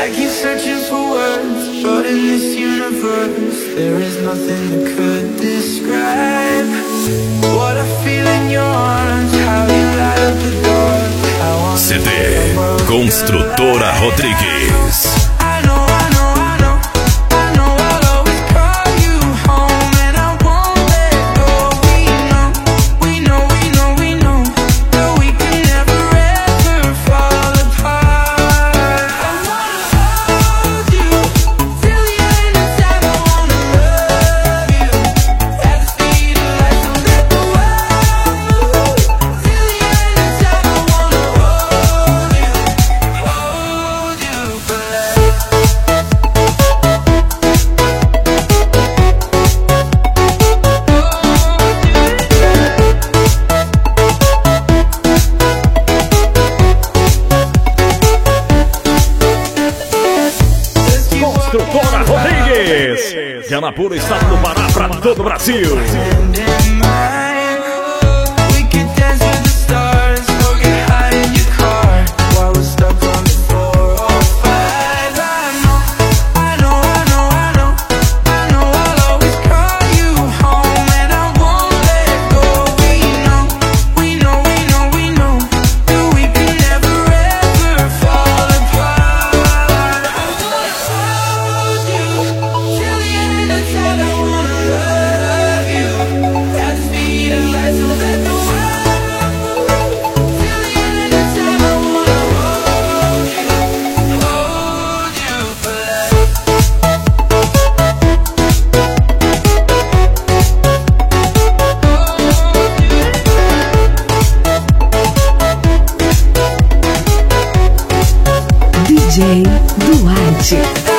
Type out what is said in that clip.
I keep searching for words, but in this universe there is nothing that could describe what I feel in your arms, how you light up the dark, how I CD Construtora Rodrigues. Construtora Rodrigues, que é na pura estado do Pará para todo o Brasil. DJ Duarte.